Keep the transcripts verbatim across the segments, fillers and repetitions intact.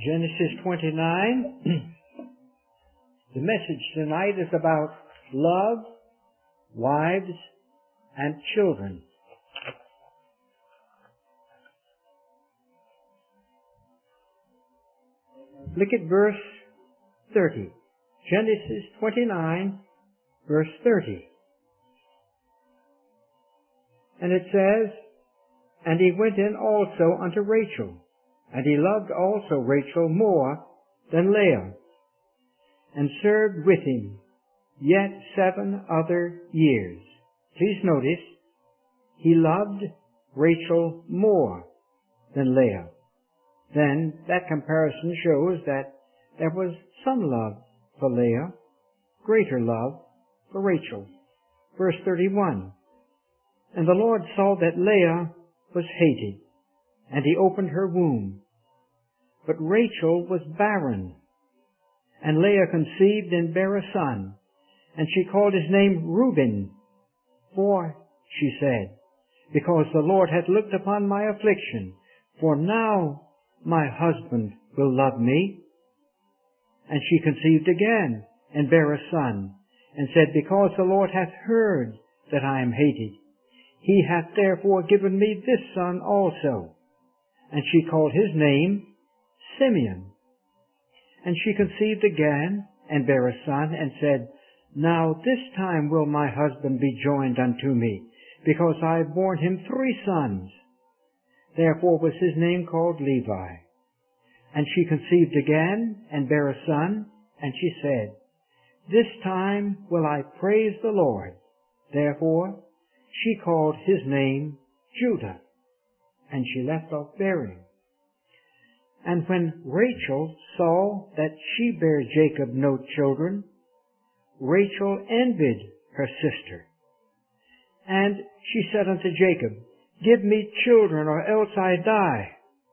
Genesis twenty-nine. The message tonight is about love, wives, and children. Look at verse thirty. Genesis twenty-nine, verse thirty. And it says, "And he went in also unto Rachel, and he loved also Rachel more than Leah, and served with him yet seven other years." Please notice, he loved Rachel more than Leah. Then that comparison shows that there was some love for Leah, greater love for Rachel. Verse thirty-one, "And the Lord saw that Leah was hated, and he opened her womb. But Rachel was barren, and Leah conceived and bare a son, and she called his name Reuben. For, she said, because the Lord hath looked upon my affliction, for now my husband will love me. And she conceived again, and bare a son, and said, because the Lord hath heard that I am hated, he hath therefore given me this son also. And she called his name Simeon. And she conceived again, and bare a son, and said, now this time will my husband be joined unto me, because I have borne him three sons. Therefore was his name called Levi. And she conceived again, and bare a son, and she said, this time will I praise the Lord. Therefore she called his name Judah. And she left off bearing. And when Rachel saw that she bare Jacob no children, Rachel envied her sister. And she said unto Jacob, give me children, or else I die.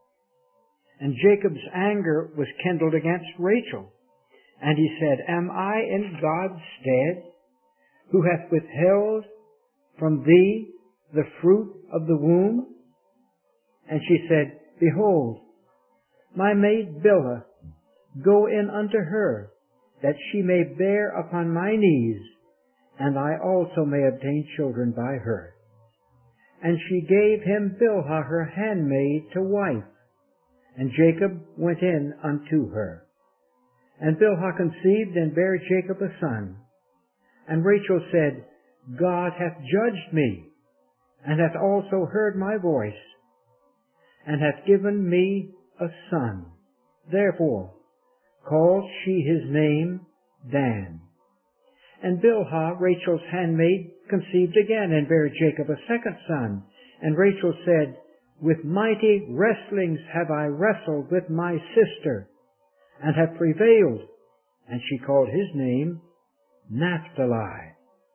And Jacob's anger was kindled against Rachel. And he said, am I in God's stead, who hath withheld from thee the fruit of the womb? And she said, behold, my maid Bilhah, go in unto her, that she may bear upon my knees, and I also may obtain children by her. And she gave him Bilhah her handmaid to wife, and Jacob went in unto her. And Bilhah conceived and bare Jacob a son. And Rachel said, God hath judged me, and hath also heard my voice, and hath given me a son. Therefore called she his name Dan. And Bilhah, Rachel's handmaid, conceived again, and bare Jacob a second son. And Rachel said, with mighty wrestlings have I wrestled with my sister, and have prevailed. And she called his name Naphtali.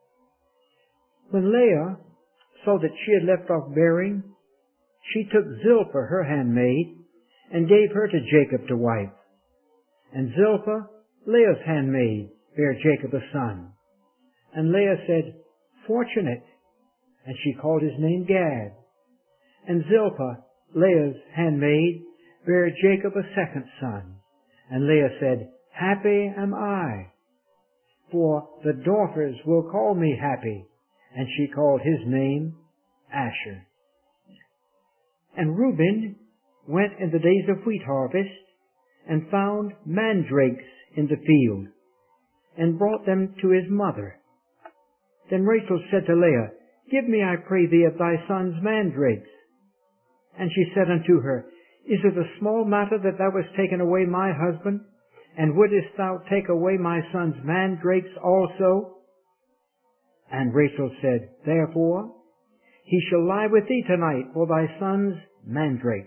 When Leah saw that she had left off bearing, she took Zilpah her handmaid, and gave her to Jacob to wife. And Zilpah, Leah's handmaid, bare Jacob a son. And Leah said, fortunate, and she called his name Gad. And Zilpah, Leah's handmaid, bare Jacob a second son. And Leah said, happy am I, for the daughters will call me happy. And she called his name Asher. And Reuben went in the days of wheat harvest, and found mandrakes in the field, and brought them to his mother. Then Rachel said to Leah, give me, I pray thee, of thy son's mandrakes. And she said unto her, is it a small matter that thou hast taken away my husband, and wouldest thou take away my son's mandrakes also? And Rachel said, therefore he shall lie with thee tonight for thy son's mandrakes.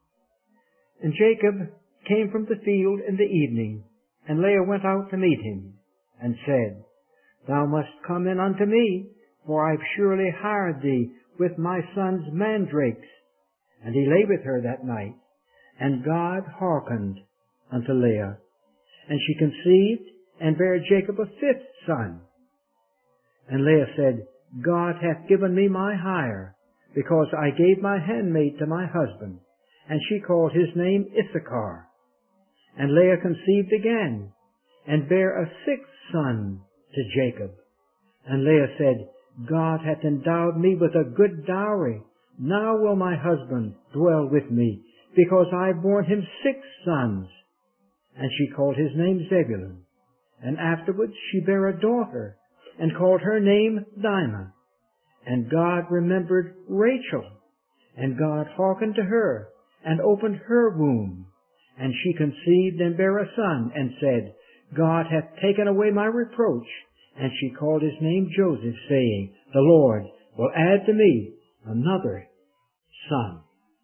And Jacob came from the field in the evening, and Leah went out to meet him, and said, thou must come in unto me, for I have surely hired thee with my son's mandrakes. And he lay with her that night, and God hearkened unto Leah. And she conceived, and bare Jacob a fifth son. And Leah said, God hath given me my hire, because I gave my handmaid to my husband. And she called his name Issachar. And Leah conceived again, and bare a sixth son to Jacob. And Leah said, God hath endowed me with a good dowry. Now will my husband dwell with me, because I have borne him six sons. And she called his name Zebulun. And afterwards she bare a daughter, and called her name Dinah. And God remembered Rachel, and God hearkened to her, and opened her womb. And she conceived and bare a son, and said, God hath taken away my reproach. And she called his name Joseph, saying, The Lord will add to me another son.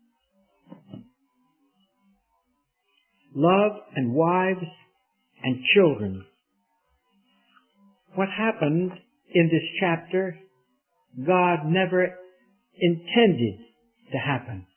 Love and wives and children. What happened in this chapter, God never intended to happen.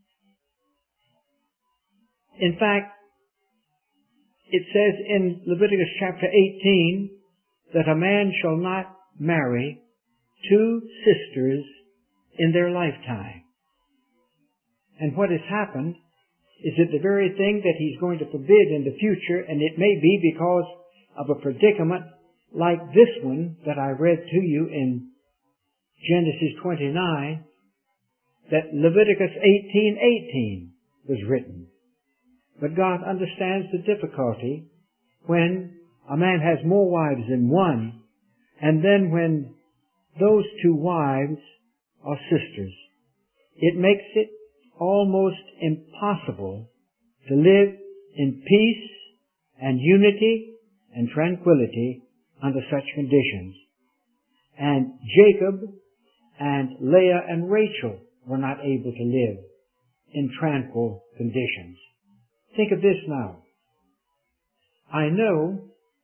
In fact, it says in Leviticus chapter eighteen that a man shall not marry two sisters in their lifetime. And what has happened is that the very thing that he's going to forbid in the future, and it may be because of a predicament like this one that I read to you in Genesis twenty-nine, that Leviticus eighteen eighteen was written. But God understands the difficulty when a man has more wives than one, and then when those two wives are sisters. It makes it almost impossible to live in peace and unity and tranquility under such conditions. And Jacob and Leah and Rachel were not able to live in tranquil conditions. Think of this now. I know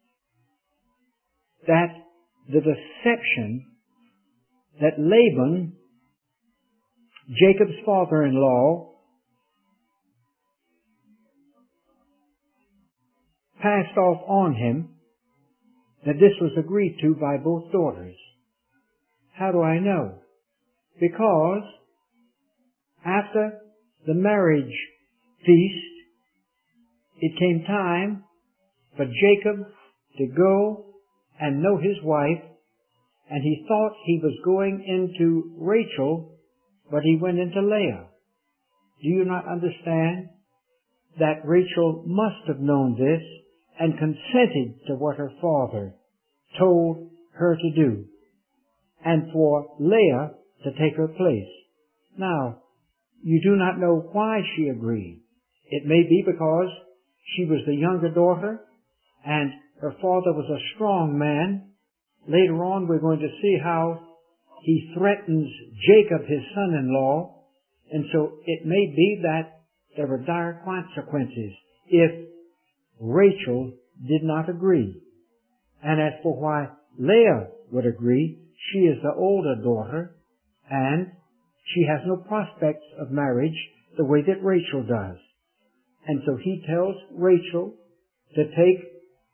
that the deception that Laban, Jacob's father-in-law, passed off on him, that this was agreed to by both daughters. How do I know? Because after the marriage feast, it came time for Jacob to go and know his wife, and he thought he was going into Rachel, but he went into Leah. Do you not understand that Rachel must have known this and consented to what her father told her to do, and for Leah to take her place? Now, you do not know why she agreed. It may be because she was the younger daughter, and her father was a strong man. Later on, we're going to see how he threatens Jacob, his son-in-law, and so it may be that there were dire consequences if Rachel did not agree. And as for why Leah would agree, she is the older daughter, and she has no prospects of marriage the way that Rachel does. And so he tells Rachel to take,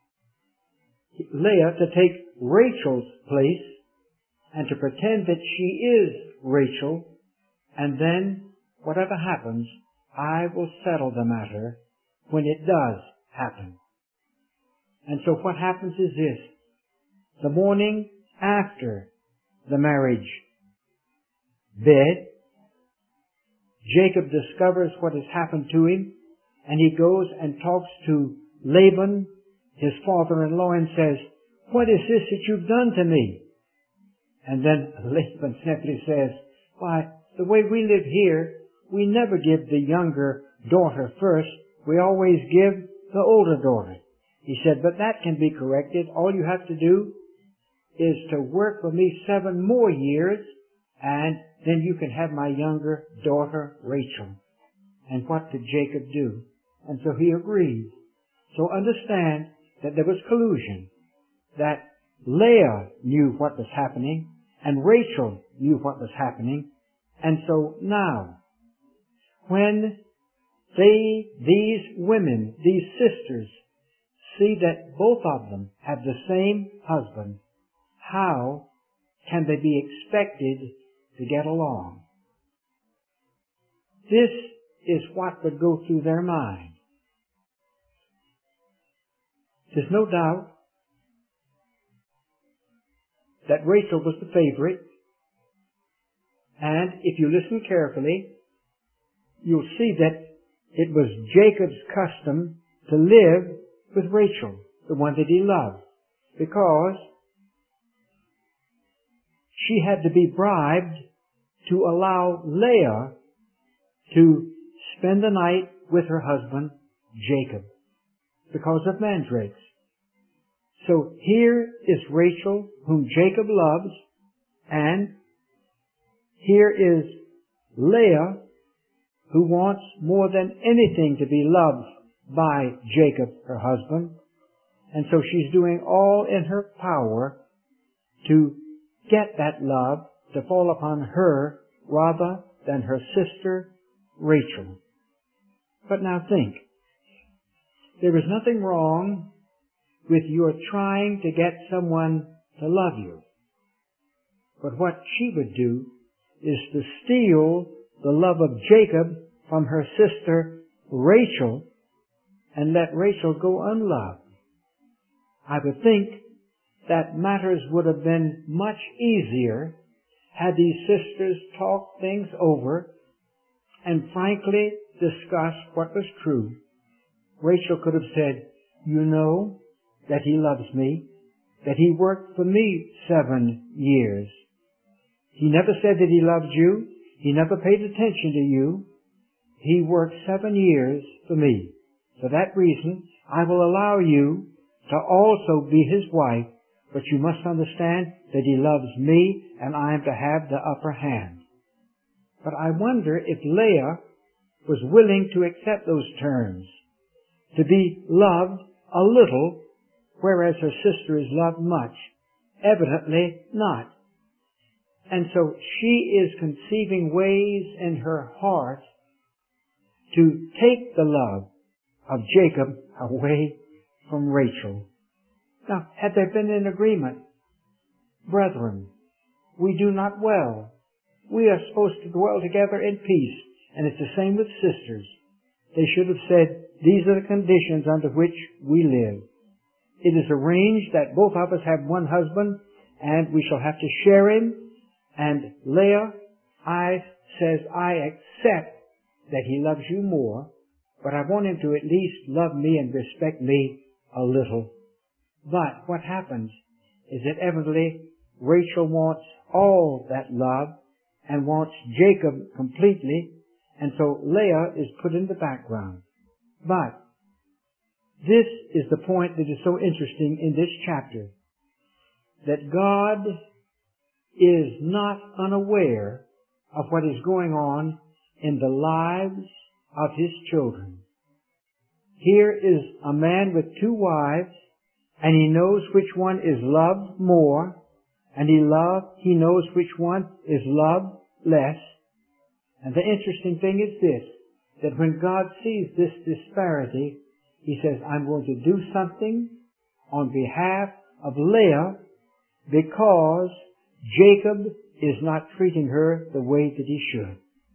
Leah to take Rachel's place and to pretend that she is Rachel, and then whatever happens, I will settle the matter when it does happen. And so what happens is this. The morning after the marriage bed, Jacob discovers what has happened to him, and he goes and talks to Laban, his father-in-law, and says, "What is this that you've done to me?" And then Laban simply says, "Why, the way we live here, we never give the younger daughter first. We always give the older daughter." He said, "But that can be corrected. All you have to do is to work for me seven more years, and then you can have my younger daughter, Rachel." And what did Jacob do? And so he agreed. So understand that there was collusion, that Leah knew what was happening, and Rachel knew what was happening. And so now, when they, these women, these sisters, see that both of them have the same husband, how can they be expected to get along? This is what would go through their mind. There's no doubt that Rachel was the favorite, and if you listen carefully, you'll see that it was Jacob's custom to live with Rachel, the one that he loved, because she had to be bribed to allow Leah to spend the night with her husband, Jacob, because of mandrakes. So here is Rachel, whom Jacob loves, and here is Leah, who wants more than anything to be loved by Jacob, her husband. And so she's doing all in her power to get that love to fall upon her rather than her sister Rachel. But now think, there is nothing wrong with your trying to get someone to love you. But what she would do is to steal the love of Jacob from her sister Rachel and let Rachel go unloved. I would think that matters would have been much easier had these sisters talked things over and frankly discussed what was true. Rachel could have said, you know that he loves me, that he worked for me seven years. He never said that he loved you. He never paid attention to you. He worked seven years for me. For that reason, I will allow you to also be his wife, but you must understand that he loves me and I am to have the upper hand. But I wonder if Leah was willing to accept those terms, to be loved a little, whereas her sister is loved much. Evidently not. And so she is conceiving ways in her heart to take the love of Jacob away from Rachel. Now, had they been in agreement, brethren, we do not well. We are supposed to dwell together in peace, and it's the same with sisters. They should have said, these are the conditions under which we live. It is arranged that both of us have one husband, and we shall have to share him. And Leah, I says, I accept that he loves you more, but I want him to at least love me and respect me a little. But what happens is that evidently Rachel wants all that love and wants Jacob completely, and so Leah is put in the background. But this is the point that is so interesting in this chapter, that God is not unaware of what is going on in the lives of his children. Here is a man with two wives, and he knows which one is loved more, and he love, he knows which one is loved less. And the interesting thing is this, that when God sees this disparity, he says, I'm going to do something on behalf of Leah because Jacob is not treating her the way that he should.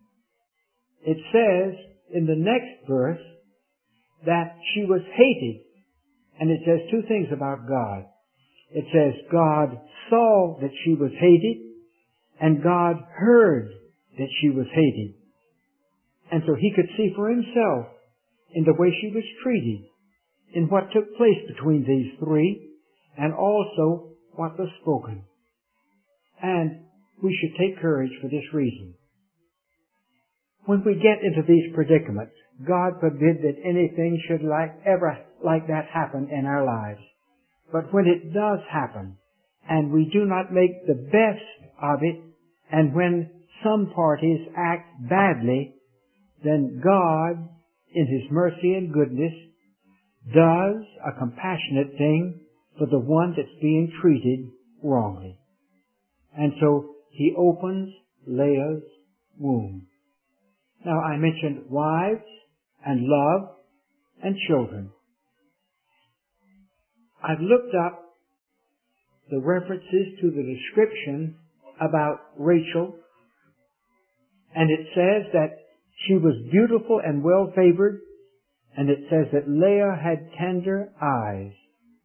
It says in the next verse that she was hated. And it says two things about God. It says God saw that she was hated, and God heard that she was hated. And so he could see for himself in the way she was treated, in what took place between these three, and also what was spoken. And we should take courage for this reason. When we get into these predicaments, God forbid that anything should like ever like that happen in our lives. But when it does happen, and we do not make the best of it, and when some parties act badly, then God, in his mercy and goodness, does a compassionate thing for the one that's being treated wrongly. And so he opens Leah's womb. Now I mentioned wives and love and children. I've looked up the references to the description about Rachel, and it says that she was beautiful and well favored, and it says that Leah had tender eyes.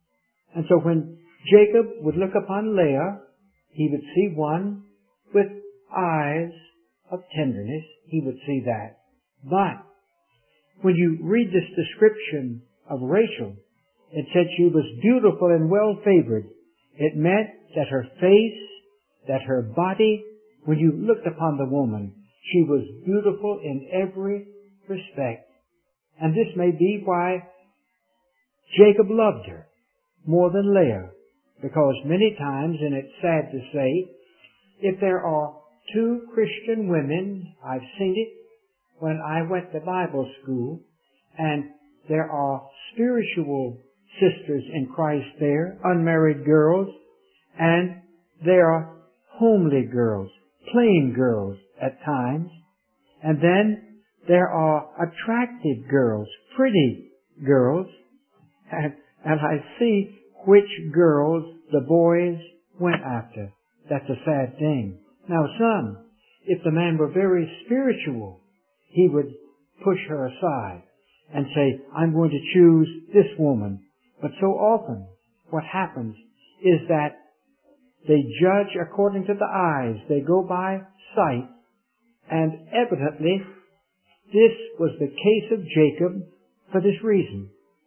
And so when Jacob would look upon Leah, he would see one with eyes of tenderness. He would see that. But when you read this description of Rachel, it said she was beautiful and well favored. It meant that her face, that her body, when you looked upon the woman, she was beautiful in every respect. And this may be why Jacob loved her more than Leah, because many times, and it's sad to say, if there are two Christian women, I've seen it when I went to Bible school, and there are spiritual sisters in Christ there, unmarried girls, and there are homely girls, plain girls at times, and then there are attractive girls, pretty girls, and, and I see which girls the boys went after. That's a sad thing. Now some, if the man were very spiritual, he would push her aside and say, I'm going to choose this woman. But so often what happens is that they judge according to the eyes. They go by sight. And evidently, this was the case of Jacob for this reason.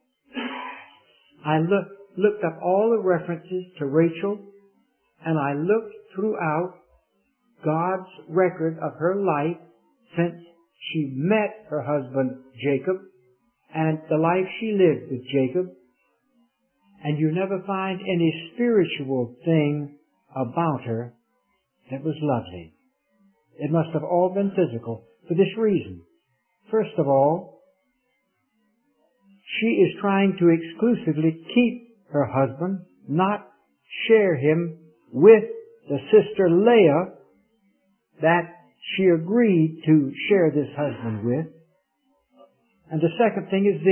I look, looked up all the references to Rachel, and I looked throughout God's record of her life since she met her husband Jacob and the life she lived with Jacob, and you never find any spiritual thing about her that was lovely. It must have all been physical for this reason. First of all, she is trying to exclusively keep her husband, not share him with the sister Leah that she agreed to share this husband with. And the second thing is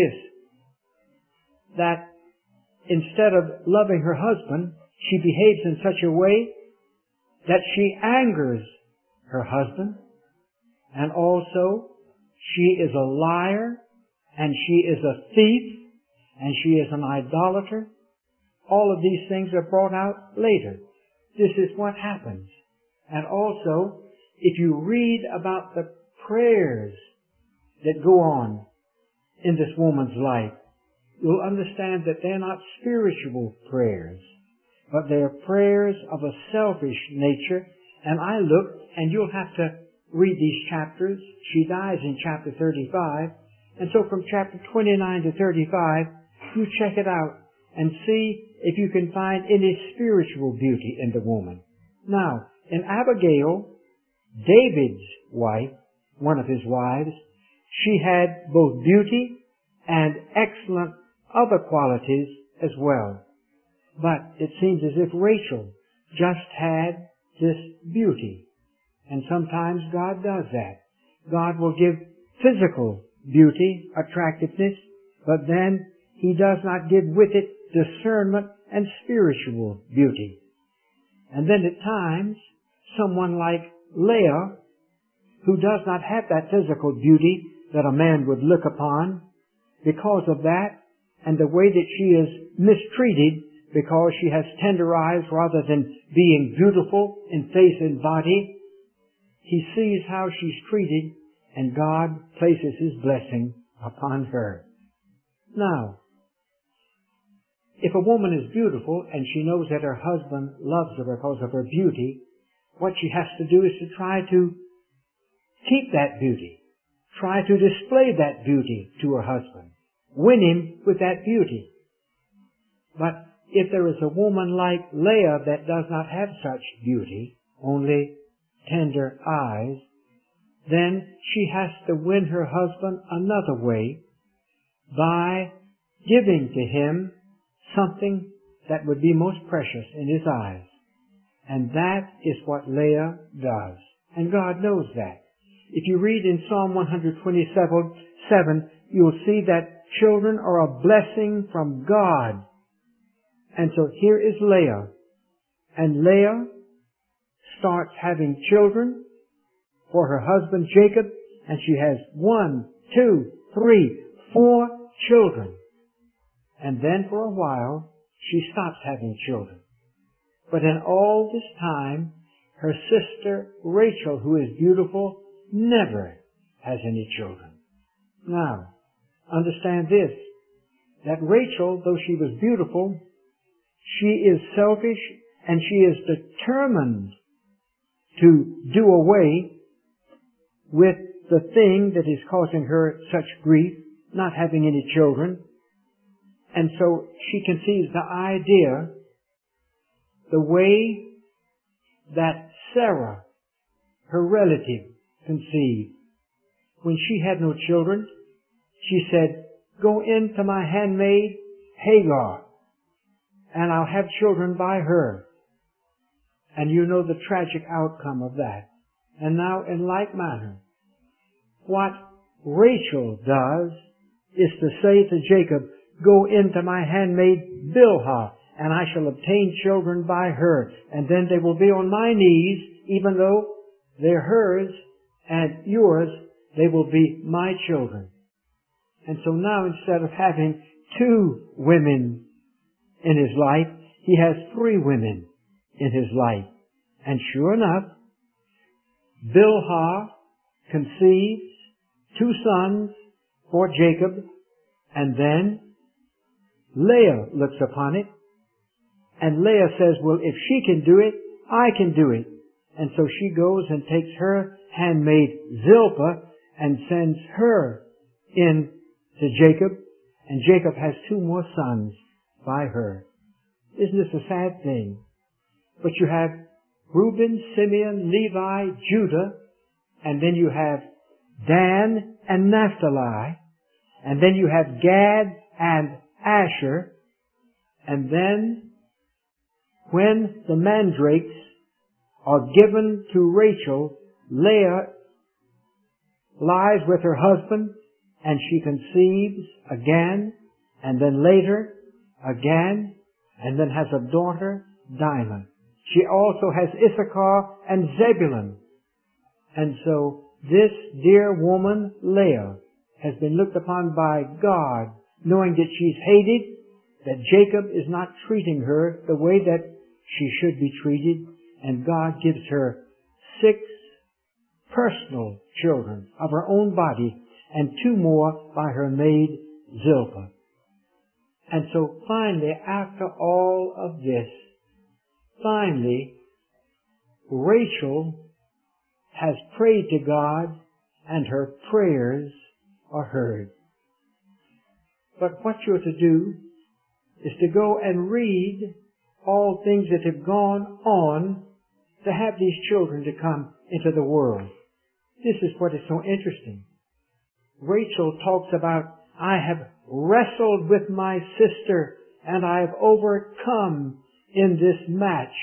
this, that instead of loving her husband, she behaves in such a way that she angers her husband, and also she is a liar, and she is a thief, and she is an idolater. All of these things are brought out later. This is what happens. And also, if you read about the prayers that go on in this woman's life, you'll understand that they're not spiritual prayers, but they're prayers of a selfish nature. And I look, and you'll have to read these chapters. She dies in chapter thirty-five. And so from chapter twenty-nine to thirty-five, you check it out and see if you can find any spiritual beauty in the woman. Now, in Abigail, David's wife, one of his wives, she had both beauty and excellent other qualities as well. But it seems as if Rachel just had this beauty. And sometimes God does that. God will give physical beauty, attractiveness, but then He does not give with it discernment and spiritual beauty. And then at times, someone like Leah, who does not have that physical beauty that a man would look upon, because of that, and the way that she is mistreated because she has tender eyes rather than being beautiful in face and body, he sees how she's treated, and God places His blessing upon her. Now, if a woman is beautiful and she knows that her husband loves her because of her beauty, what she has to do is to try to keep that beauty. Try to display that beauty to her husband. Win him with that beauty. But if there is a woman like Leah that does not have such beauty, only tender eyes, then she has to win her husband another way by giving to him something that would be most precious in his eyes. And that is what Leah does. And God knows that. If you read in Psalm one twenty-seven, you'll see that children are a blessing from God. And so here is Leah. And Leah starts having children for her husband Jacob, and she has one, two, three, four children. And then for a while, she stops having children. But in all this time, her sister Rachel, who is beautiful, never has any children. Now, understand this, that Rachel, though she was beautiful, she is selfish and she is determined to do away with the thing that is causing her such grief, not having any children. And so she conceives the idea, the way that Sarah, her relative, conceived. When she had no children, she said, "Go in to my handmaid Hagar, and I'll have children by her." And you know the tragic outcome of that. And now, in like manner, what Rachel does is to say to Jacob, "Go into my handmaid Bilhah, and I shall obtain children by her, and then they will be on my knees, even though they're hers and yours, they will be my children." And so now, instead of having two women in his life, he has three women in his life. And sure enough, Bilhah conceives two sons for Jacob, and then Leah looks upon it, and Leah says, "Well, if she can do it, I can do it." And so she goes and takes her handmaid Zilpah and sends her in to Jacob, and Jacob has two more sons by her. Isn't this a sad thing? But you have Reuben, Simeon, Levi, Judah, and then you have Dan and Naphtali, and then you have Gad and Asher, and then when the mandrakes are given to Rachel, Leah lies with her husband, and she conceives again, and then later again, and then has a daughter, Dinah. She also has Issachar and Zebulun. And so this dear woman, Leah, has been looked upon by God, knowing that she's hated, that Jacob is not treating her the way that she should be treated, and God gives her six personal children of her own body, and two more by her maid Zilpah. And so finally, after all of this, finally, Rachel has prayed to God, and her prayers are heard. But what you're to do is to go and read all things that have gone on to have these children to come into the world. This is what is so interesting. Rachel talks about, "I have wrestled with my sister, and I have overcome in this match."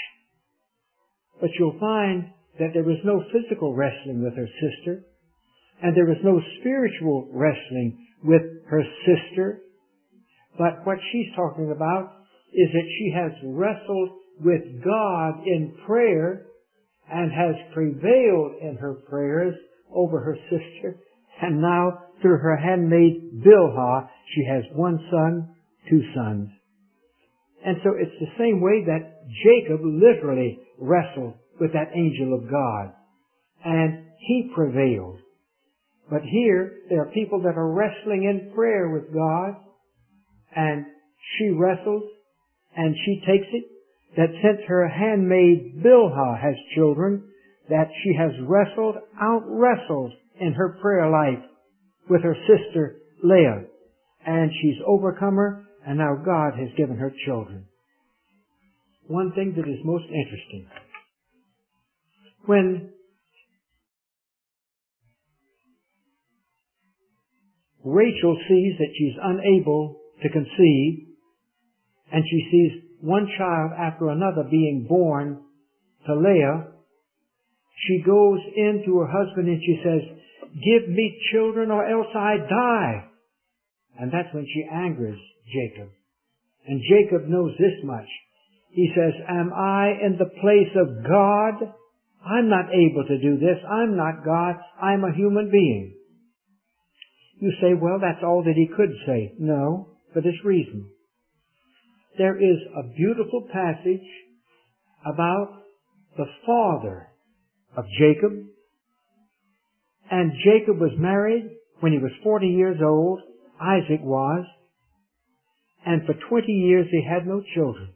But you'll find that there was no physical wrestling with her sister, and there was no spiritual wrestling with her sister. But what she's talking about is that she has wrestled with God in prayer and has prevailed in her prayers over her sister. And now, through her handmaid Bilhah, she has one son, two sons. And so it's the same way that Jacob literally wrestled with that angel of God. And he prevailed. But here, there are people that are wrestling in prayer with God, and she wrestles, and she takes it, that since her handmaid Bilhah has children, that she has wrestled, out-wrestled in her prayer life with her sister Leah. And she's overcome her, and now God has given her children. One thing that is most interesting, when Rachel sees that she's unable to conceive, and she sees one child after another being born to Leah, she goes in to her husband and she says, "Give me children or else I die." And that's when she angers Jacob. And Jacob knows this much. He says, "Am I in the place of God? I'm not able to do this. I'm not God. I'm a human being." You say, well, that's all that he could say. No, for this reason. there is a beautiful passage about the father of Jacob. And Jacob was married when he was forty years old. Isaac was. And for twenty years he had no children.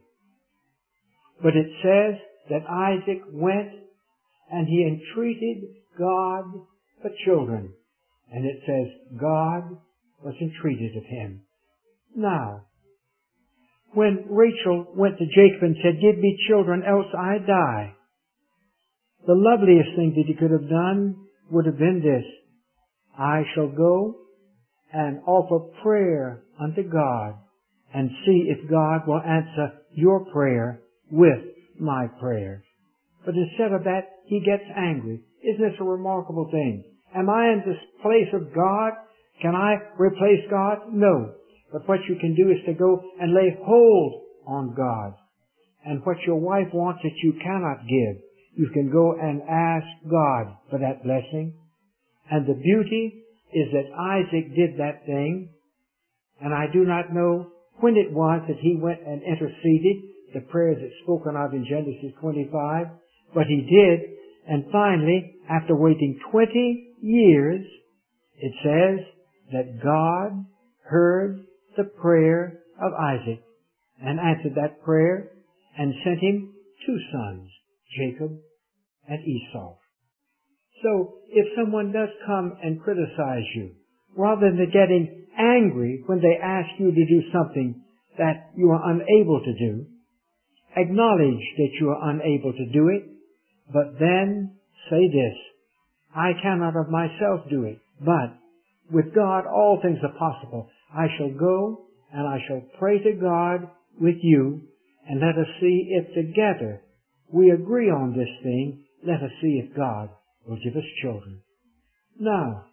But it says that Isaac went and he entreated God for children. And it says God was entreated of him. Now, when Rachel went to Jacob and said, "Give me children, else I die," the loveliest thing that he could have done would have been this: I shall go and offer prayer unto God and see if God will answer your prayer with my prayer. But instead of that, he gets angry. Isn't this a remarkable thing? Am I in this place of God? Can I replace God? No. But what you can do is to go and lay hold on God. And what your wife wants that you cannot give, you can go and ask God for that blessing. And the beauty is that Isaac did that thing. And I do not know when it was that he went and interceded, the prayers that's spoken of in Genesis twenty-five. But he did. And finally, after waiting twenty years, it says that God heard the prayer of Isaac and answered that prayer and sent him two sons, Jacob and Esau. So if someone does come and criticize you, rather than getting angry when they ask you to do something that you are unable to do, acknowledge that you are unable to do it, but then say this: I cannot of myself do it, but with God all things are possible. I shall go and I shall pray to God with you, and let us see if together we agree on this thing. Let us see if God will give us children. Now,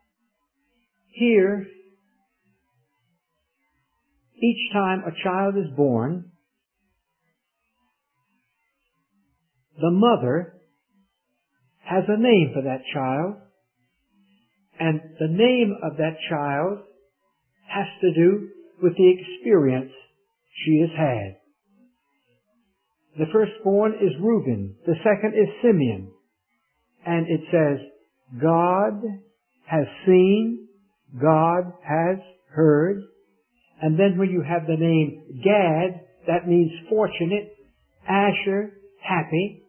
here, each time a child is born, the mother has a name for that child, and the name of that child has to do with the experience she has had. The firstborn is Reuben. The second is Simeon. And it says, God has seen, God has heard. And then when you have the name Gad, that means fortunate. Asher, happy.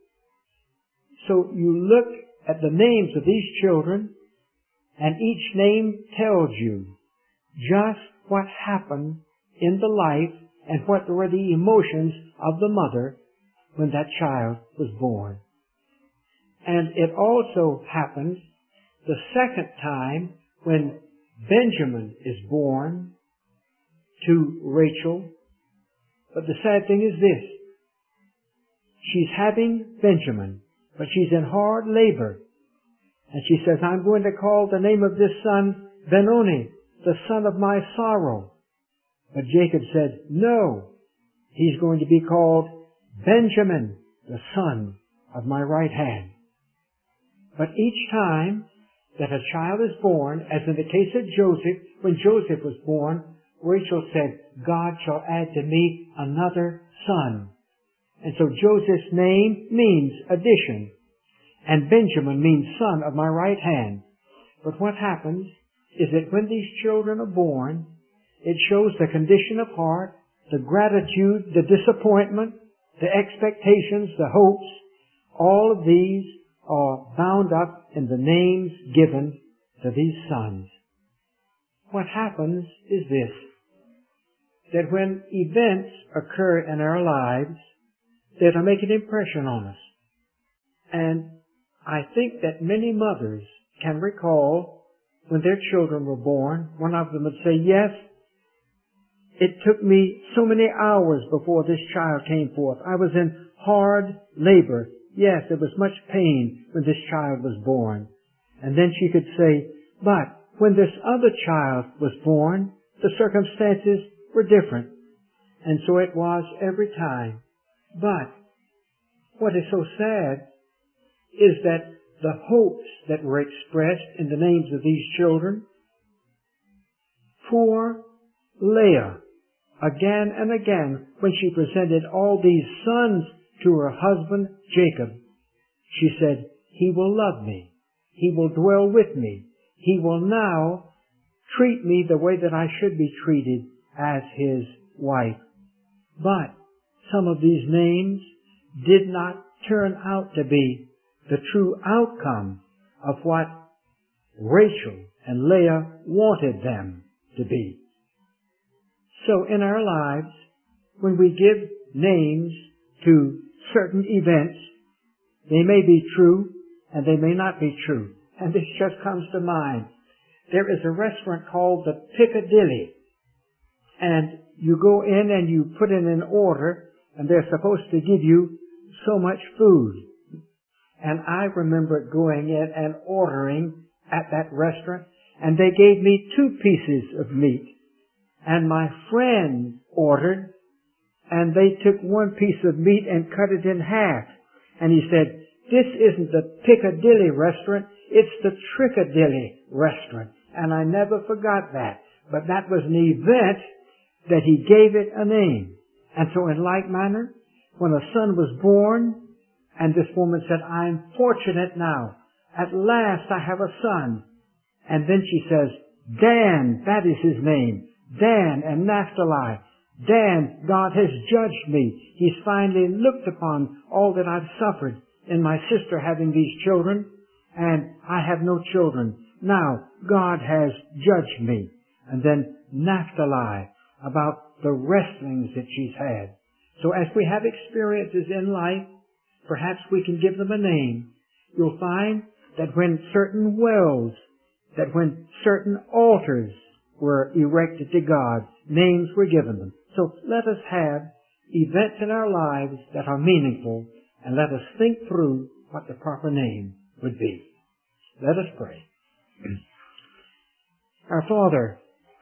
So you look at the names of these children, and each name tells you just what happened in the life and what were the emotions of the mother when that child was born. And it also happens the second time when Benjamin is born to Rachel. But the sad thing is this: she's having Benjamin, but she's in hard labor. And she says, I'm going to call the name of this son Benoni, the son of my sorrow. But Jacob said, no, he's going to be called Benjamin, the son of my right hand. But each time that a child is born, as in the case of Joseph, when Joseph was born, Rachel said, God shall add to me another son. And so Joseph's name means addition, and Benjamin means son of my right hand. But what happens is that when these children are born, it shows the condition of heart, the gratitude, the disappointment, the expectations, the hopes. All of these are bound up in the names given to these sons. What happens is this: that when events occur in our lives, that'll make an impression on us. And I think that many mothers can recall when their children were born. One of them would say, yes, it took me so many hours before this child came forth. I was in hard labor. Yes, there was much pain when this child was born. And then she could say, but when this other child was born, the circumstances were different. And so it was every time. But what is so sad is that the hopes that were expressed in the names of these children, poor Leah, again and again, when she presented all these sons to her husband, Jacob, she said, he will love me. He will dwell with me. He will now treat me the way that I should be treated as his wife. But some of these names did not turn out to be the true outcome of what Rachel and Leah wanted them to be. So in our lives, when we give names to certain events, they may be true and they may not be true. And this just comes to mind. There is a restaurant called the Piccadilly, and you go in and you put in an order, and they're supposed to give you so much food. And I remember going in and ordering at that restaurant, and they gave me two pieces of meat. And my friend ordered, and they took one piece of meat and cut it in half. And he said, this isn't the Piccadilly restaurant, it's the Trickadilly restaurant. And I never forgot that. But that was an event that he gave it a name. And so in like manner, when a son was born, and this woman said, I'm fortunate now. At last I have a son. And then she says, Dan, that is his name. Dan and Naphtali. Dan, God has judged me. He's finally looked upon all that I've suffered in my sister having these children, and I have no children. Now, God has judged me. And then Naphtali, about the wrestlings that she's had. So as we have experiences in life, perhaps we can give them a name. You'll find that when certain wells, that when certain altars were erected to God, names were given them. So let us have events in our lives that are meaningful, and let us think through what the proper name would be. Let us pray. Our Father,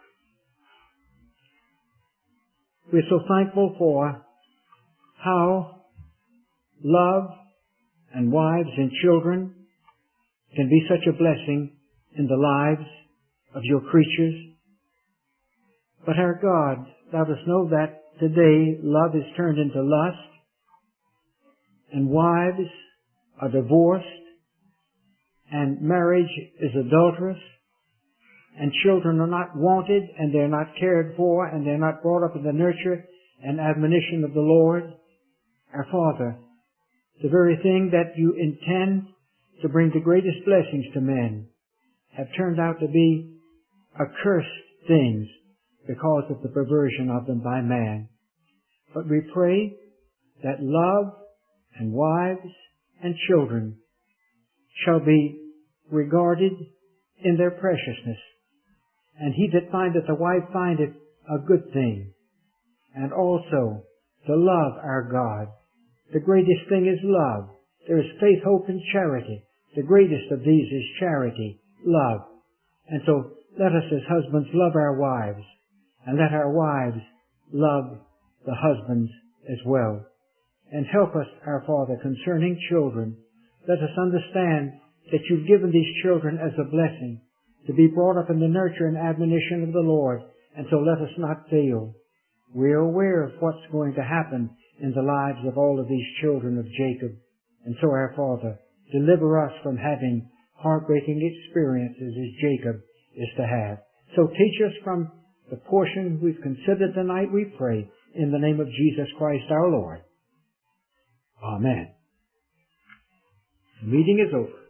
we're so thankful for how love and wives and children can be such a blessing in the lives of your creatures. But our God, let us know that today love is turned into lust, and wives are divorced, and marriage is adulterous, and children are not wanted, and they're not cared for, and they're not brought up in the nurture and admonition of the Lord. Our Father, the very thing that you intend to bring the greatest blessings to men have turned out to be accursed things because of the perversion of them by man. But we pray that love and wives and children shall be regarded in their preciousness. And he that findeth a wife findeth a good thing. And also to love our God. The greatest thing is love. There is faith, hope, and charity. The greatest of these is charity, love. And so let us as husbands love our wives, and let our wives love the husbands as well. And help us, our Father, concerning children. Let us understand that you've given these children as a blessing to be brought up in the nurture and admonition of the Lord. And so let us not fail. We are aware of what's going to happen in the lives of all of these children of Jacob. And so, our Father, deliver us from having heartbreaking experiences as Jacob is to have. So teach us from the portion we've considered tonight, we pray, in the name of Jesus Christ our Lord. Amen. The meeting is over.